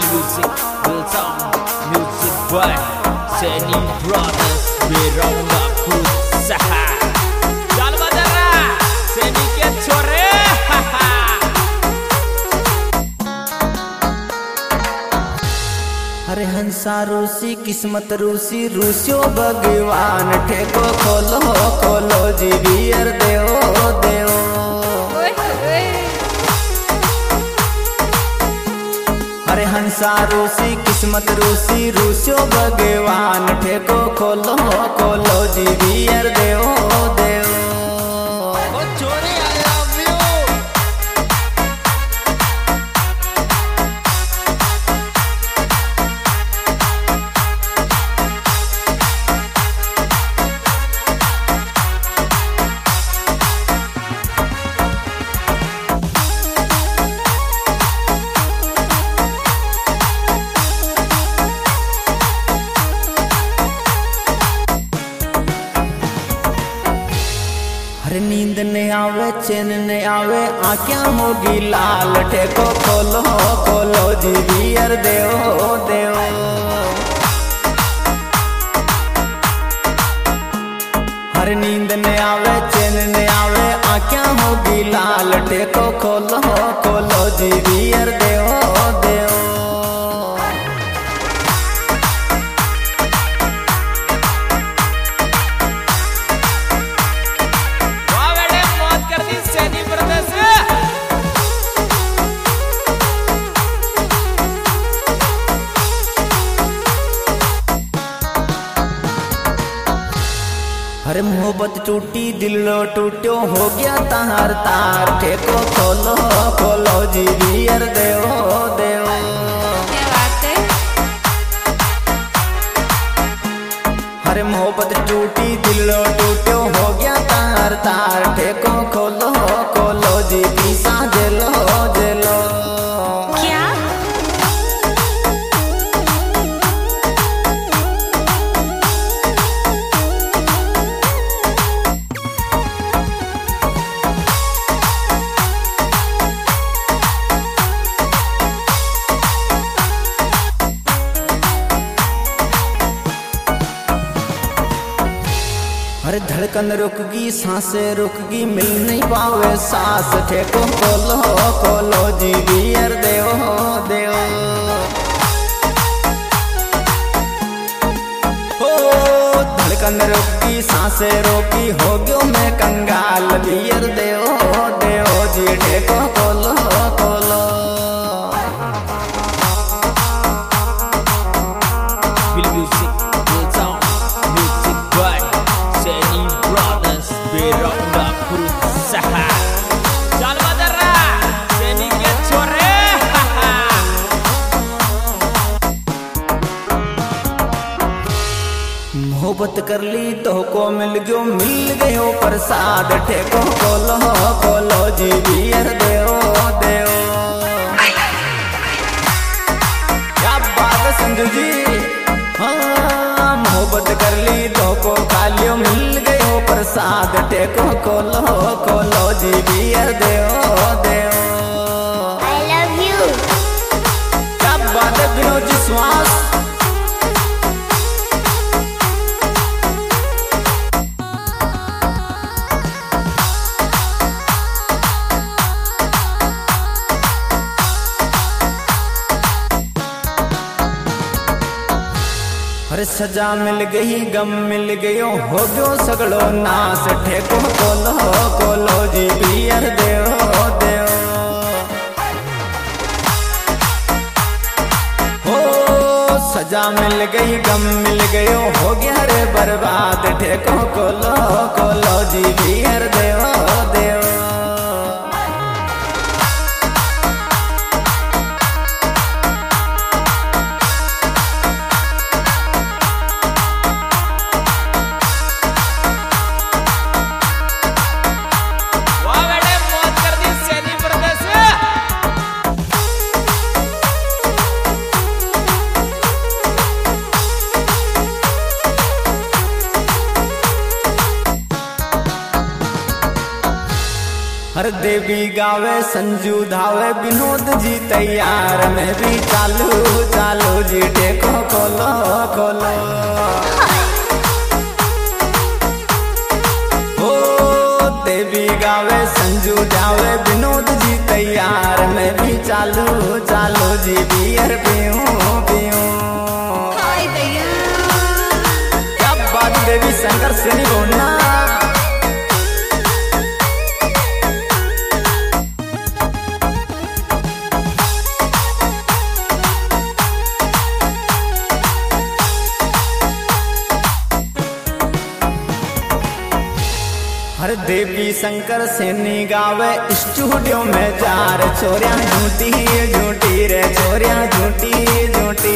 Music, Real Sound, Music by Seni Brothers, Berongga Kusaha. Jangan badara, Seni ke chore, अरे हंसा रूसी किस्मत रूसी रूसियो भगवान ठेको खोलो खोलो जी बियर देओ देओ। अरे हंसा रूसी किस्मत रूसी रूसियो भगवान ठेको खोलो खोलो जी बियर देओ देओ। अरे नींद ने आवे चैन ने आवे आँखें होगी लाल ठेको खोलो खोलो जी बियर देओ देओ। अरे नींद ने आवे चैन ने आवे आँखें होगी लाल ठेको खोलो खोलो जी बियर देओ देओ। अरे मोहब्बत टूटी दिल टूटो हो गया तार तार ठेको खोलो खोलो जी बियर देओ देओ। क्या बात है? अरे मोहब्बत टूटी दिल टूटो हो गया तार तार ठेको खोलो खोलो जी पीसा जेलो जेलो। क्या? अरे धड़कन रुकगी सांसें रुकगी मिल नहीं पावे सांस ठेको खोलो खोलो जी बियर देओ देओ। हो धड़कन रुकगी सांसें रोकी हो गयो मैं कंगाल बियर देओ देओ जी ठेको खोलो खोलो। Music, Real Sound, Music by Seni Brothers, Berongga Kusaha. Jangan badara, Seni ke chore. मोहब्बत कर ली तो को मिल गयो प्रसाद ठेको खोलो खोलो जी बियर देओ देओ। क्या बात है संजू जी। हाँ मोहब्बत कर ली तो को खालियो मिल गयो प्रसाद ठेको खोलो खोलो जी बियर देओ देओ। I love you. क्या बात है विनोद जी श्वास। अरे सजा मिल गई गम मिल गयो हो गयो सगड़ो नास ठेको खोलो खोलो जी बियर देओ देओ। हो सजा मिल गई गम मिल गयो हो गया रे बर्बाद ठेको खोलो खोलो जी बियर देओ देओ। हर देवी गावे संजू धावे विनोद जी तैयार में भी चालू चालू जी टेको खोलो खोलो ओ देवी गावे संजू धावे विनोद जी तैयार में भी चालू चालू जी बियर पीऊं पीऊं क्या बात देवी शंकर से नहीं बोलना। हर देवी शंकर सैनी गावे स्टूडियो में जार छोरिया झूठी झूठी रे छोरिया झूठी झूठी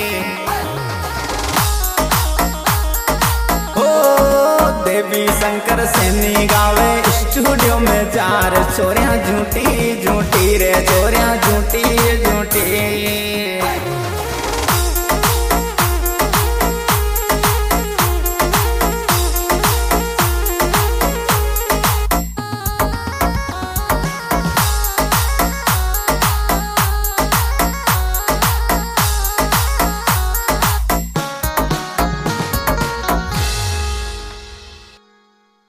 हो देवी शंकर सैनी गावे स्टूडियो में जार छोरिया झूठी झूठी रे छोरिया झूठी झूठी।